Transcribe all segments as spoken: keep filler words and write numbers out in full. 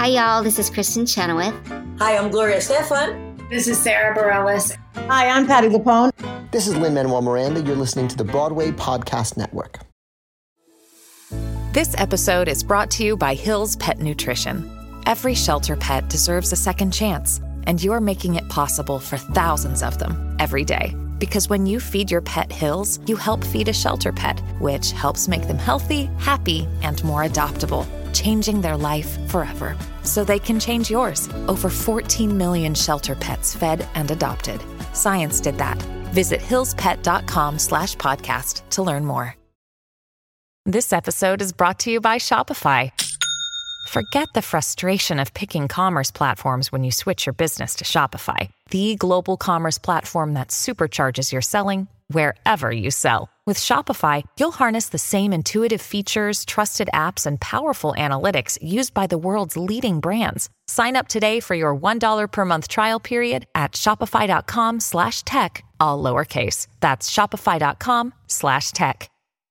Hi, y'all. This is Kristen Chenoweth. Hi, I'm Gloria Stefan. This is Sarah Bareilles. Hi, I'm Patti LuPone. This is Lin-Manuel Miranda. You're listening to the Broadway Podcast Network. This episode is brought to you by Hill's Pet Nutrition. Every shelter pet deserves a second chance, and you're making it possible for thousands of them every day. Because when you feed your pet Hills, you help feed a shelter pet, which helps make them healthy, happy, and more adoptable, changing their life forever. So they can change yours. Over fourteen million shelter pets fed and adopted. Science did that. Visit hillspet.com slash podcast to learn more. This episode is brought to you by Shopify. Forget the frustration of picking commerce platforms when you switch your business to Shopify, the global commerce platform that supercharges your selling wherever you sell. With Shopify, you'll harness the same intuitive features, trusted apps, and powerful analytics used by the world's leading brands. Sign up today for your one dollar per month trial period at shopify.com slash tech, all lowercase. That's shopify.com slash tech.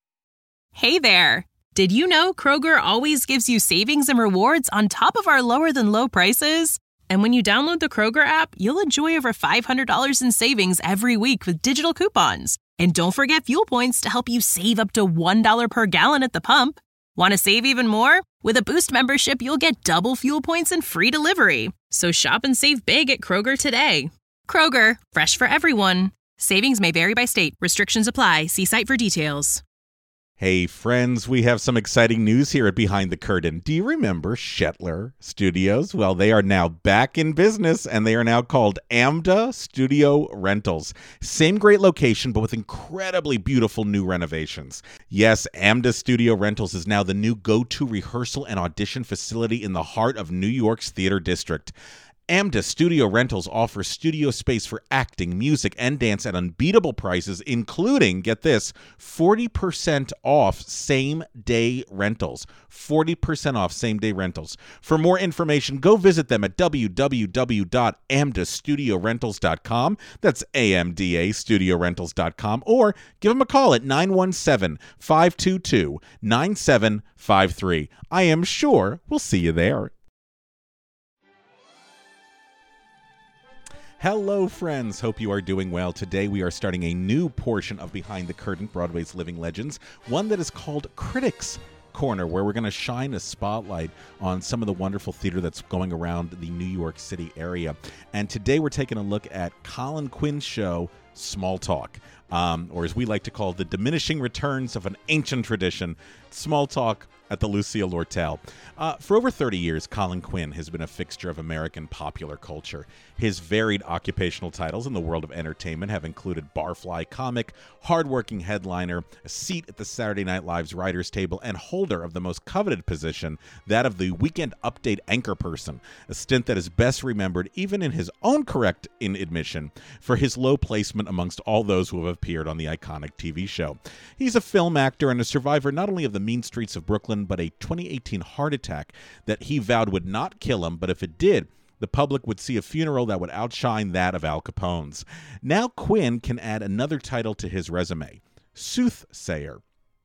Hey there. Did you know Kroger always gives you savings and rewards on top of our lower than low prices? And when you download the Kroger app, you'll enjoy over five hundred dollars in savings every week with digital coupons. And don't forget fuel points to help you save up to one dollar per gallon at the pump. Want to save even more? With a Boost membership, you'll get double fuel points and free delivery. So shop and save big at Kroger today. Kroger, fresh for everyone. Savings may vary by state. Restrictions apply. See site for details. Hey friends, we have some exciting news here at Behind the Curtain. Do you remember Shetler Studios? Well, they are now back in business, and they are now called AMDA Studio Rentals. Same great location, but with incredibly beautiful new renovations. Yes, AMDA Studio Rentals is now the new go-to rehearsal and audition facility in the heart of New York's Theater District. AMDA Studio Rentals offers studio space for acting, music, and dance at unbeatable prices, including, get this, forty percent off same-day rentals. forty percent off same-day rentals. For more information, go visit them at w w w dot amda studio rentals dot com. That's A M D A studio rentals dot com. Or give them a call at nine one seven, five two two, nine seven five three. I am sure we'll see you there. Hello, friends. Hope you are doing well. Today, we are starting a new portion of Behind the Curtain, Broadway's Living Legends, one that is called Critics Corner, where we're going to shine a spotlight on some of the wonderful theater that's going around the New York City area. And today, we're taking a look at Colin Quinn's show, Small Talk, um, or as we like to call the diminishing returns of an ancient tradition, Small Talk at the Lucille Lortel. Uh, for over thirty years, Colin Quinn has been a fixture of American popular culture. His varied occupational titles in the world of entertainment have included barfly comic, hardworking headliner, a seat at the Saturday Night Live's writer's table, and holder of the most coveted position, that of the Weekend Update anchor person, a stint that is best remembered, even in his own correct in admission, for his low placement amongst all those who have appeared on the iconic T V show. He's a film actor and a survivor not only of the mean streets of Brooklyn, but a twenty eighteen heart attack that he vowed would not kill him, but if it did, the public would see a funeral that would outshine that of Al Capone's. Now Quinn can add another title to his resume, Soothsayer.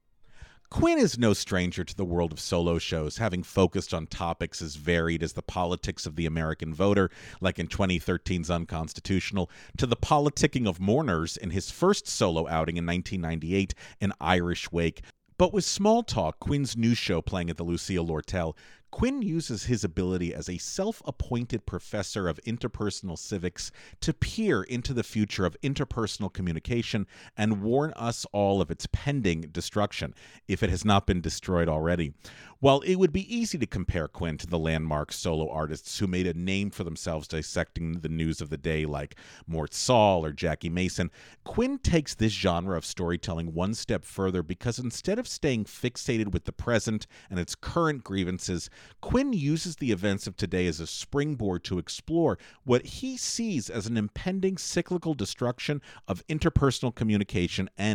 Quinn is no stranger to the world of solo shows, having focused on topics as varied as the politics of the American voter, like in twenty thirteen's Unconstitutional, to the politicking of mourners in his first solo outing in nineteen ninety-eight, An Irish Wake. But with Small Talk, Quinn's new show playing at the Lucille Lortel, Quinn uses his ability as a self-appointed professor of interpersonal civics to peer into the future of interpersonal communication and warn us all of its pending destruction, if it has not been destroyed already. While it would be easy to compare Quinn to the landmark solo artists who made a name for themselves dissecting the news of the day like Mort Saul or Jackie Mason, Quinn takes this genre of storytelling one step further because instead of staying fixated with the present and its current grievances, Quinn uses the events of today as a springboard to explore what he sees as an impending cyclical destruction of interpersonal communication and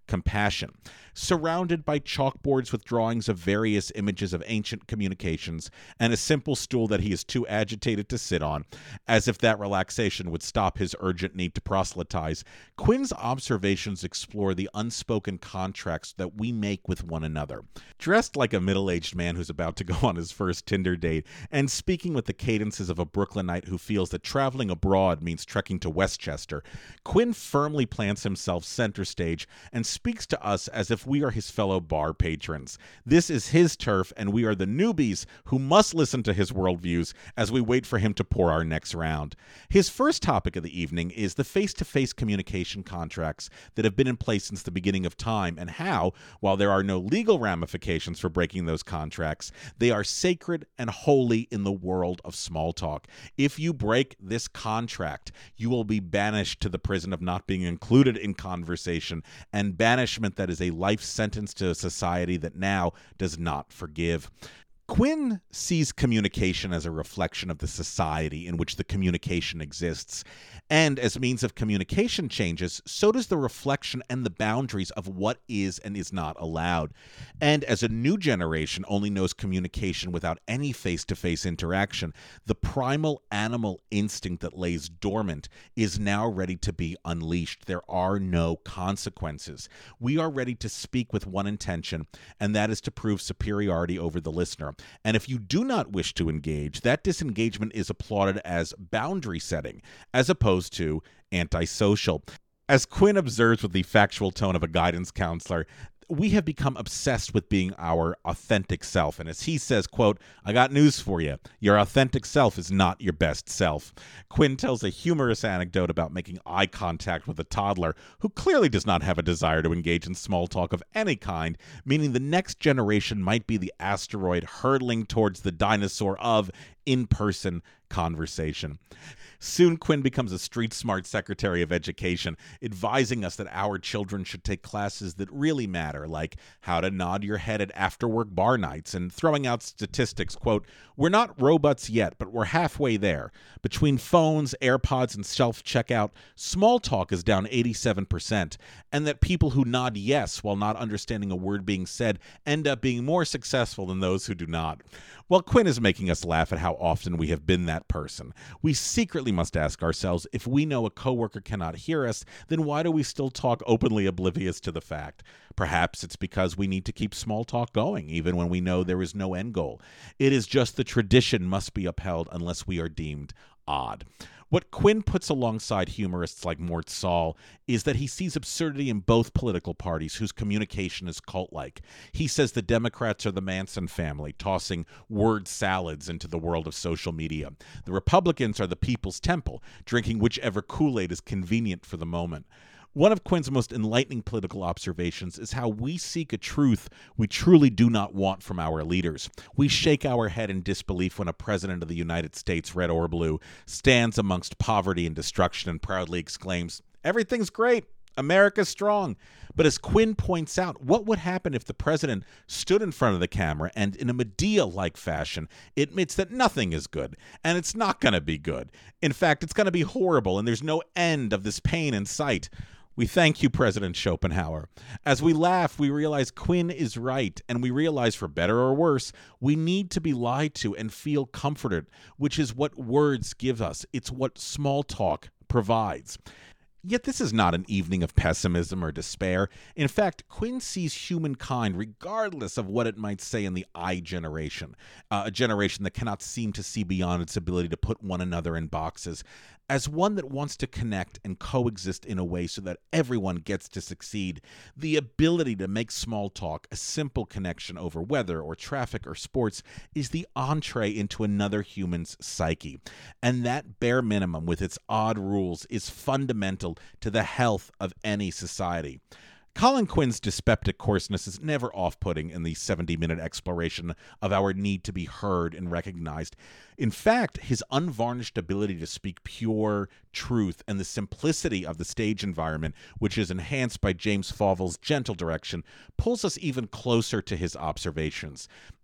compassion. Surrounded by chalkboards with drawings of various images of ancient communications and a simple stool that he is too agitated to sit on, as if that relaxation would stop his urgent need to proselytize, Quinn's observations explore the unspoken contracts that we make with one another. Dressed like a middle-aged man who's about to go on his first Tinder date, and speaking with the cadences of a Brooklynite who feels that traveling abroad means trekking to Westchester, Quinn firmly plants himself center stage and speaks to us as if we are his fellow bar patrons. This is his turf, and we are the newbies who must listen to his worldviews as we wait for him to pour our next round. His first topic of the evening is the face-to-face communication contracts that have been in place since the beginning of time, and how, while there are no legal ramifications for breaking those contracts, they are sacred and holy in the world of small talk. If you break this contract, you will be banished to the prison of not being included in conversation, and banishment that is a life sentence to a society that now does not forgive. Quinn sees communication as a reflection of the society in which the communication exists, and as means of communication changes, so does the reflection and the boundaries of what is and is not allowed. And as a new generation only knows communication without any face-to-face interaction, the primal animal instinct that lays dormant is now ready to be unleashed. There are no consequences. We are ready to speak with one intention, and that is to prove superiority over the listener. And if you do not wish to engage, that disengagement is applauded as boundary setting, as opposed to antisocial. As Quinn observes with the factual tone of a guidance counselor, we have become obsessed with being our authentic self. And as he says, quote, "I got news for you. Your authentic self is not your best self." Quinn tells a humorous anecdote about making eye contact with a toddler who clearly does not have a desire to engage in small talk of any kind, meaning the next generation might be the asteroid hurtling towards the dinosaur of in-person conversation. Soon, Quinn becomes a street-smart Secretary of Education, advising us that our children should take classes that really matter, like how to nod your head at after-work bar nights, and throwing out statistics, quote, "We're not robots yet, but we're halfway there. Between phones, AirPods, and self-checkout, small talk is down eighty-seven percent, and that people who nod yes while not understanding a word being said end up being more successful than those who do not." While Quinn is making us laugh at how often we have been that person, we secretly must ask ourselves, if we know a coworker cannot hear us, then why do we still talk openly oblivious to the fact? Perhaps it's because we need to keep small talk going, even when we know there is no end goal. It is just the tradition must be upheld unless we are deemed odd. What Quinn puts alongside humorists like Mort Saul is that he sees absurdity in both political parties whose communication is cult-like. He says the Democrats are the Manson family, tossing word salads into the world of social media. The Republicans are the People's Temple, drinking whichever Kool-Aid is convenient for the moment. One of Quinn's most enlightening political observations is how we seek a truth we truly do not want from our leaders. We shake our head in disbelief when a president of the United States, red or blue, stands amongst poverty and destruction and proudly exclaims, "Everything's great. America's strong." But as Quinn points out, what would happen if the president stood in front of the camera and, in a Medea-like fashion, admits that nothing is good, and it's not going to be good. In fact, it's going to be horrible, and there's no end of this pain in sight. We thank you, President Schopenhauer. As we laugh, we realize Quinn is right, and we realize, for better or worse, we need to be lied to and feel comforted, which is what words give us. It's what small talk provides. Yet this is not an evening of pessimism or despair. In fact, Quinn sees humankind, regardless of what it might say in the I generation, uh, a generation that cannot seem to see beyond its ability to put one another in boxes, as one that wants to connect and coexist in a way so that everyone gets to succeed. The ability to make small talk, a simple connection over weather or traffic or sports, is the entree into another human's psyche. And that bare minimum, with its odd rules, is fundamental to the health of any society. Colin Quinn's dyspeptic coarseness is never off-putting in the seventy-minute exploration of our need to be heard and recognized. In fact, his unvarnished ability to speak pure truth and the simplicity of the stage environment, which is enhanced by James Fauvel's gentle direction, pulls us even closer to his observations.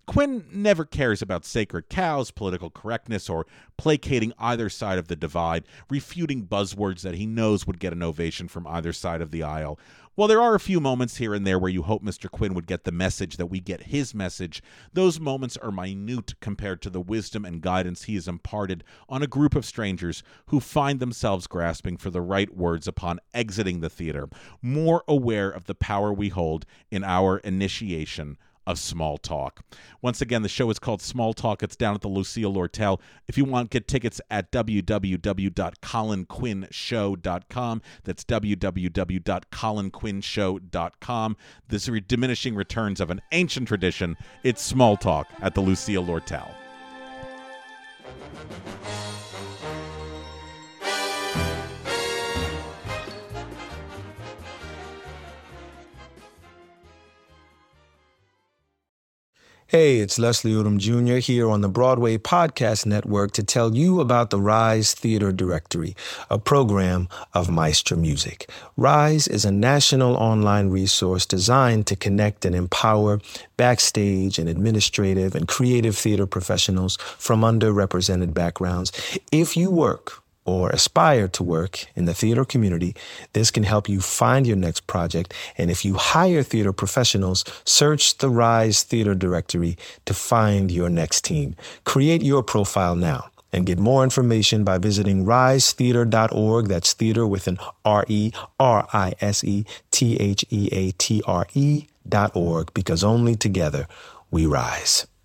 Quinn never cares about sacred cows, political correctness, or placating either side of the divide, refuting buzzwords that he knows would get an ovation from either side of the aisle. While there are a few moments here and there where you hope Mister Quinn would get the message that we get his message, those moments are minute compared to the wisdom and guidance he has imparted on a group of strangers who find themselves grasping for the right words upon exiting the theater, more aware of the power we hold in our initiation of small talk. Once again, the show is called Small Talk. It's down at the Lucille Lortel. If you want, get tickets at w w w dot colin quinn show dot com. That's w w w dot colin quinn show dot com. This is diminishing returns of an ancient tradition. It's Small Talk at the Lucille Lortel. Hey, it's Leslie Odom Junior here on the Broadway Podcast Network to tell you about the Rise Theater Directory, a program of Maestro Music. Rise is a national online resource designed to connect and empower backstage and administrative and creative theater professionals from underrepresented backgrounds. If you work or aspire to work in the theater community, this can help you find your next project. And if you hire theater professionals, search the Rise Theater Directory to find your next team. Create your profile now and get more information by visiting rise theater dot org. That's theater with an R E R I S E T H E A T R E dot org, because only together we rise.